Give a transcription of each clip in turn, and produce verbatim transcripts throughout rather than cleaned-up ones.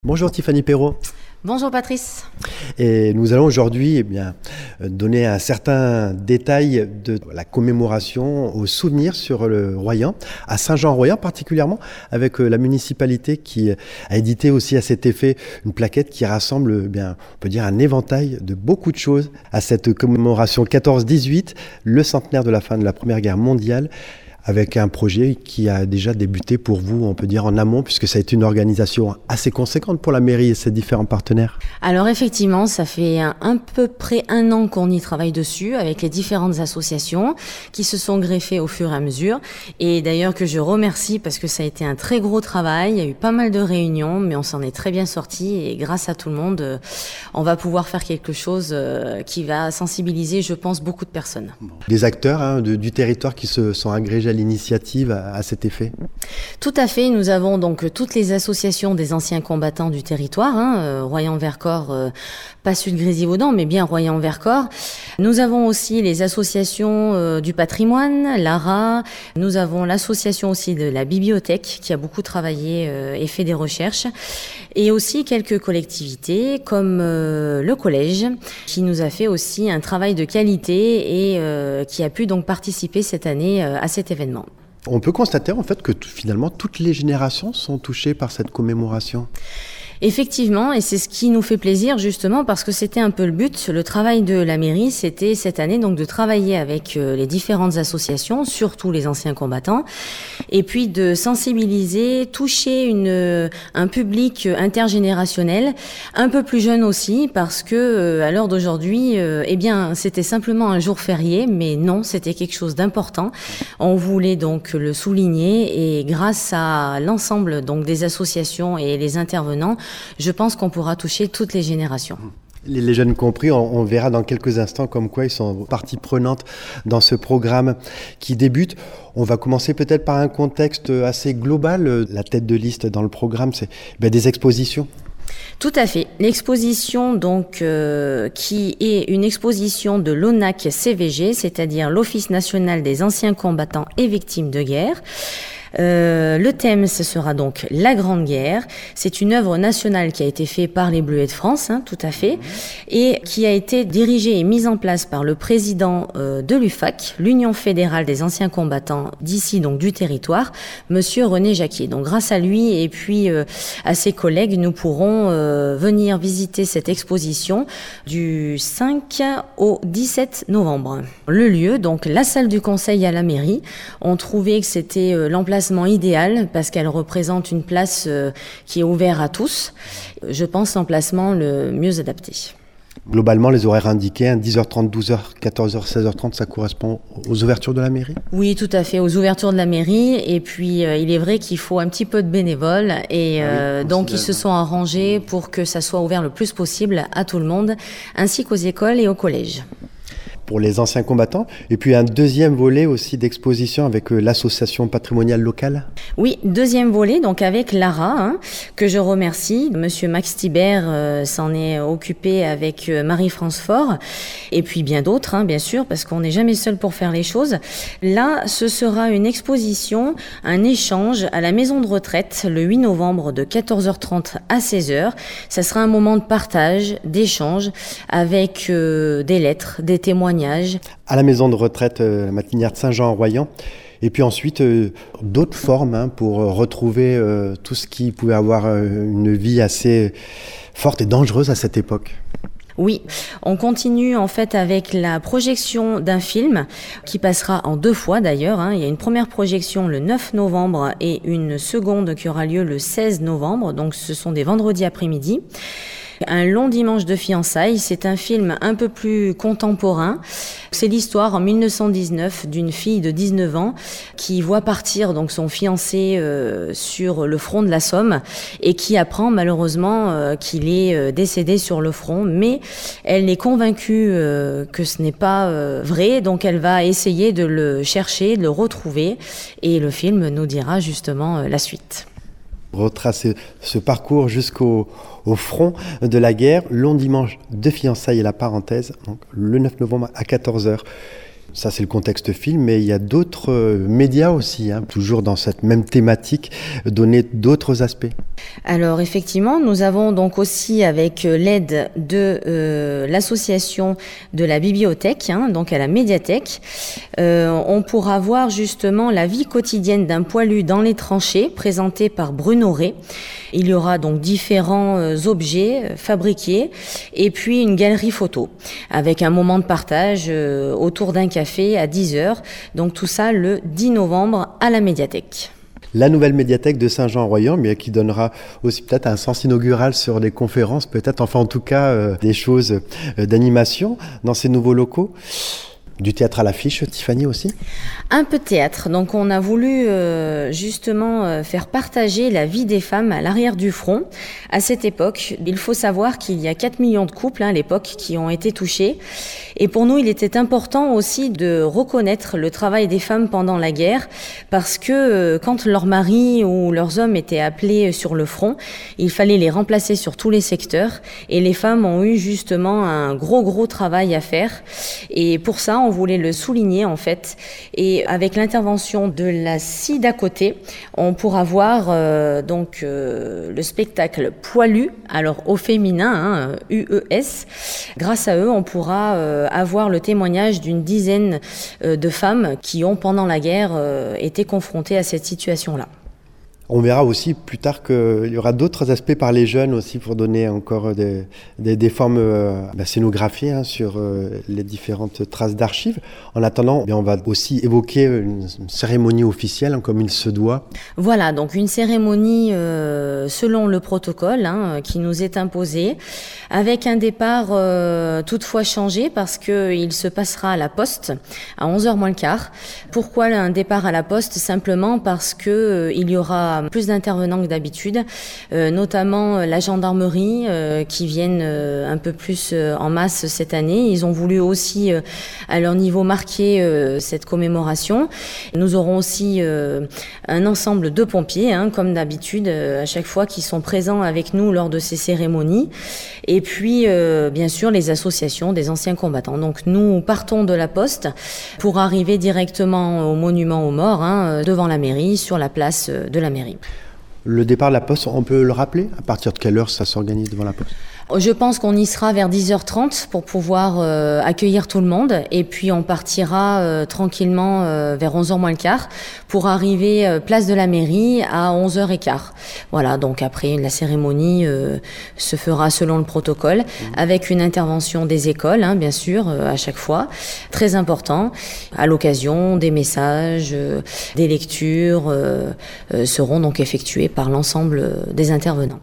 Bonjour Tiffany Perrault. Bonjour Patrice. Et nous allons aujourd'hui eh bien, donner un certain détail de la commémoration au souvenir sur le Royan, à Saint-Jean-Royan particulièrement, avec la municipalité qui a édité aussi à cet effet une plaquette qui rassemble, eh bien, on peut dire, un éventail de beaucoup de choses à cette commémoration quatorze dix-huit, le centenaire de la fin de la Première Guerre mondiale, avec un projet qui a déjà débuté pour vous, on peut dire en amont, puisque ça a été une organisation assez conséquente pour la mairie et ses différents partenaires. Alors effectivement, ça fait un, un peu près un an qu'on y travaille dessus, avec les différentes associations qui se sont greffées au fur et à mesure. Et d'ailleurs que je remercie parce que ça a été un très gros travail, il y a eu pas mal de réunions, mais on s'en est très bien sorti et grâce à tout le monde, on va pouvoir faire quelque chose qui va sensibiliser, je pense, beaucoup de personnes. Des acteurs hein, de, du territoire qui se sont agrégés à l'initiative à, à cet effet. Tout à fait, nous avons donc toutes les associations des anciens combattants du territoire, hein, euh, Royan-Vercors, euh, pas Sud-Grésivaudan, mais bien Royan-Vercors. Nous avons aussi les associations euh, du patrimoine, l'A R A, nous avons l'association aussi de la bibliothèque qui a beaucoup travaillé euh, et fait des recherches, et aussi quelques collectivités comme euh, le collège qui nous a fait aussi un travail de qualité et euh, qui a pu donc participer cette année euh, à cet événement. On peut constater en fait que t- finalement toutes les générations sont touchées par cette commémoration. Effectivement, et c'est ce qui nous fait plaisir justement parce que c'était un peu le but. Le travail de la mairie, c'était cette année donc de travailler avec euh, les différentes associations, surtout les anciens combattants, et puis de sensibiliser, toucher une, euh, un public intergénérationnel, un peu plus jeune aussi, parce que euh, à l'heure d'aujourd'hui, euh, eh bien, c'était simplement un jour férié, mais non, c'était quelque chose d'important. On voulait donc le souligner et grâce à l'ensemble donc des associations et les intervenants, je pense qu'on pourra toucher toutes les générations. Les, les jeunes compris, on, on verra dans quelques instants comme quoi ils sont partie prenante dans ce programme qui débute. On va commencer peut-être par un contexte assez global. La tête de liste dans le programme, c'est ben, des expositions. Tout à fait. L'exposition, donc, euh, qui est une exposition de l'O N A C C V G, c'est-à-dire l'Office national des anciens combattants et victimes de guerre. Euh, le thème, ce sera donc la Grande Guerre. C'est une œuvre nationale qui a été faite par les Bleuets de France, hein, tout à fait, et qui a été dirigée et mise en place par le président euh, de l'U F A C, l'Union fédérale des anciens combattants d'ici, donc du territoire, Monsieur René Jacquier. Donc, grâce à lui et puis euh, à ses collègues, nous pourrons euh, venir visiter cette exposition du cinq au dix-sept novembre. Le lieu, donc la salle du conseil à la mairie, on trouvait que c'était euh, l'emplacement idéal parce qu'elle représente une place euh, qui est ouverte à tous. Je pense l'emplacement le mieux adapté. Globalement, les horaires indiqués, hein, dix heures trente, douze heures, quatorze heures, seize heures trente, ça correspond aux ouvertures de la mairie ? Oui, tout à fait, aux ouvertures de la mairie. Et puis, euh, il est vrai qu'il faut un petit peu de bénévoles. Et euh, ah oui, donc, ils se sont arrangés pour que ça soit ouvert le plus possible à tout le monde, ainsi qu'aux écoles et aux collèges. Pour les anciens combattants, et puis un deuxième volet aussi d'exposition avec euh, l'association patrimoniale locale. Oui, deuxième volet, donc avec l'A R A, hein, que je remercie. Monsieur Max Thibert euh, s'en est occupé avec euh, Marie-France Faure, et puis bien d'autres, hein, bien sûr, parce qu'on n'est jamais seul pour faire les choses. Là, ce sera une exposition, un échange à la maison de retraite le huit novembre de quatorze heures trente à seize heures. Ça sera un moment de partage, d'échange, avec euh, des lettres, des témoignages. À la maison de retraite euh, la Matinière de Saint-Jean-Royan. Et puis ensuite, euh, d'autres formes hein, pour retrouver euh, tout ce qui pouvait avoir euh, une vie assez forte et dangereuse à cette époque. Oui, on continue en fait avec la projection d'un film qui passera en deux fois d'ailleurs. Hein. Il y a une première projection le neuf novembre et une seconde qui aura lieu le seize novembre. Donc ce sont des vendredis après-midi. Un long dimanche de fiançailles, c'est un film un peu plus contemporain. C'est l'histoire en mille neuf cent dix-neuf d'une fille de dix-neuf ans qui voit partir donc son fiancé euh, sur le front de la Somme et qui apprend malheureusement euh, qu'il est euh, décédé sur le front, mais elle est convaincue euh, que ce n'est pas euh, vrai, donc elle va essayer de le chercher, de le retrouver et le film nous dira justement euh, la suite. Retracer ce parcours jusqu'au au front de la guerre, long dimanche de fiançailles et la parenthèse, donc le neuf novembre à quatorze heures. Ça, c'est le contexte film, mais il y a d'autres médias aussi, hein, toujours dans cette même thématique, donner d'autres aspects. Alors effectivement, nous avons donc aussi avec l'aide de euh, l'association de la bibliothèque, hein, donc à la médiathèque, euh, on pourra voir justement la vie quotidienne d'un poilu dans les tranchées, présentée par Bruno Rey. Il y aura donc différents euh, objets fabriqués et puis une galerie photo avec un moment de partage euh, autour d'un café à dix heures. Donc tout ça le dix novembre à la médiathèque. La nouvelle médiathèque de Saint-Jean-Royan, mais qui donnera aussi peut-être un sens inaugural sur les conférences, peut-être, enfin en tout cas euh, des choses euh, d'animation dans ces nouveaux locaux. Du théâtre à l'affiche, Tiffany aussi ? Un peu de théâtre. Donc on a voulu euh, justement euh, faire partager la vie des femmes à l'arrière du front. À cette époque, il faut savoir qu'il y a quatre millions de couples hein, à l'époque qui ont été touchés. Et pour nous, il était important aussi de reconnaître le travail des femmes pendant la guerre parce que euh, quand leurs maris ou leurs hommes étaient appelés sur le front, il fallait les remplacer sur tous les secteurs. Et les femmes ont eu justement un gros gros travail à faire. Et pour ça, on voulait le souligner en fait. Et avec l'intervention de la C I D à côté, on pourra voir euh, donc euh, le spectacle Poilu, alors au féminin, hein, U E S. Grâce à eux, on pourra euh, avoir le témoignage d'une dizaine euh, de femmes qui ont pendant la guerre euh, été confrontées à cette situation-là. On verra aussi plus tard qu'il y aura d'autres aspects par les jeunes aussi pour donner encore des, des, des formes euh, bah, scénographiées hein, sur euh, les différentes traces d'archives. En attendant, bien, on va aussi évoquer une, une cérémonie officielle hein, comme il se doit. Voilà, donc une cérémonie euh, selon le protocole hein, qui nous est imposé, avec un départ euh, toutefois changé parce qu'il se passera à la Poste à onze heures moins le quart. Pourquoi un départ à la Poste ? Simplement parce que euh, il y aura plus d'intervenants que d'habitude, euh, notamment la gendarmerie euh, qui viennent euh, un peu plus euh, en masse cette année. Ils ont voulu aussi euh, à leur niveau marquer euh, cette commémoration. Nous aurons aussi euh, un ensemble de pompiers, hein, comme d'habitude, euh, à chaque fois qui sont présents avec nous lors de ces cérémonies. Et puis, euh, bien sûr, les associations des anciens combattants. Donc nous partons de la Poste pour arriver directement au monument aux morts, hein, devant la mairie, sur la place de la mairie. Le départ de la Poste, on peut le rappeler ? À partir de quelle heure ça s'organise devant la Poste ? Je pense qu'on y sera vers dix heures trente pour pouvoir euh, accueillir tout le monde et puis on partira euh, tranquillement euh, vers onze heures moins le quart pour arriver euh, place de la mairie à onze heures quinze. Voilà, donc après la cérémonie euh, se fera selon le protocole mmh. avec une intervention des écoles, hein, bien sûr, euh, à chaque fois, très important. À l'occasion, des messages, euh, des lectures euh, euh, seront donc effectués par l'ensemble des intervenants.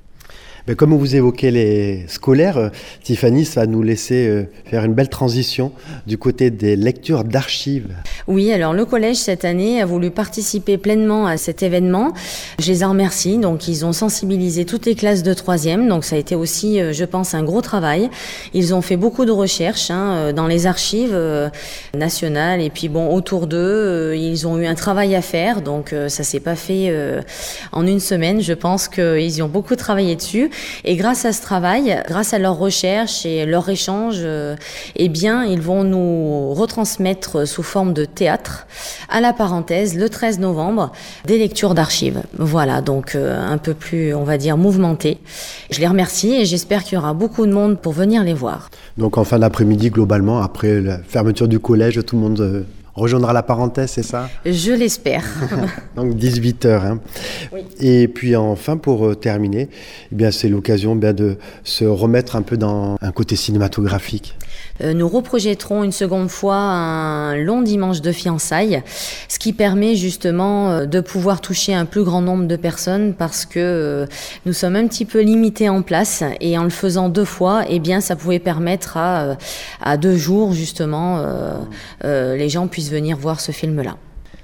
Mais comme vous évoquez les scolaires, euh, Tiffany, ça va nous laisser euh, faire une belle transition du côté des lectures d'archives. Oui, alors le collège cette année a voulu participer pleinement à cet événement. Je les en remercie. Donc ils ont sensibilisé toutes les classes de troisième. Donc ça a été aussi, euh, je pense, un gros travail. Ils ont fait beaucoup de recherches hein, dans les archives euh, nationales et puis bon autour d'eux, euh, ils ont eu un travail à faire. Donc euh, ça s'est pas fait euh, en une semaine. Je pense qu'ils y ont beaucoup travaillé dessus. Et grâce à ce travail, grâce à leurs recherches et leurs échanges, euh, eh bien, ils vont nous retransmettre sous forme de théâtre, à la parenthèse, le treize novembre, des lectures d'archives. Voilà, donc euh, un peu plus, on va dire, mouvementé. Je les remercie et j'espère qu'il y aura beaucoup de monde pour venir les voir. Donc en fin d'après-midi, globalement, après la fermeture du collège, tout le monde... Euh... rejoindra la parenthèse, c'est ça ? Je l'espère. Donc dix-huit heures. Hein. Oui. Et puis enfin, pour euh, terminer, eh bien, c'est l'occasion bien, de se remettre un peu dans un côté cinématographique. Euh, nous reprojetterons une seconde fois un long dimanche de fiançailles, ce qui permet justement de pouvoir toucher un plus grand nombre de personnes parce que euh, nous sommes un petit peu limités en place et en le faisant deux fois, eh bien, ça pouvait permettre à, à deux jours justement euh, euh, les gens puissent venir voir ce film-là.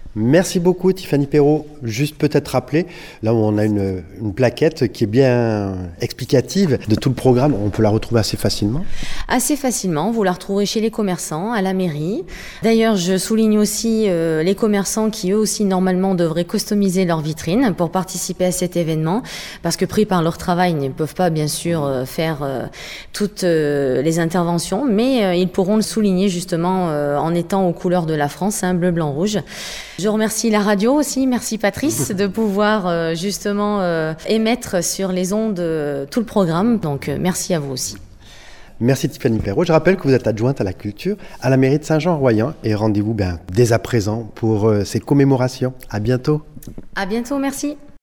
Merci beaucoup Tiffany Perrault. Juste peut-être rappeler, là où on a une, une plaquette qui est bien explicative de tout le programme, on peut la retrouver assez facilement. Assez facilement, vous la retrouverez chez les commerçants, à la mairie. D'ailleurs, je souligne aussi euh, les commerçants qui eux aussi normalement devraient customiser leur vitrine pour participer à cet événement, parce que pris par leur travail, ils ne peuvent pas bien sûr euh, faire euh, toutes euh, les interventions, mais euh, ils pourront le souligner justement euh, en étant aux couleurs de la France, hein, bleu, blanc, rouge. Je remercie la radio aussi, merci Patrice de pouvoir euh, justement euh, émettre sur les ondes euh, tout le programme, donc euh, merci à vous aussi. Merci Tiffany Perrault. Je rappelle que vous êtes adjointe à la culture à la mairie de Saint-Jean-Royan et rendez-vous ben, dès à présent pour euh, ces commémorations. À bientôt. À bientôt, merci.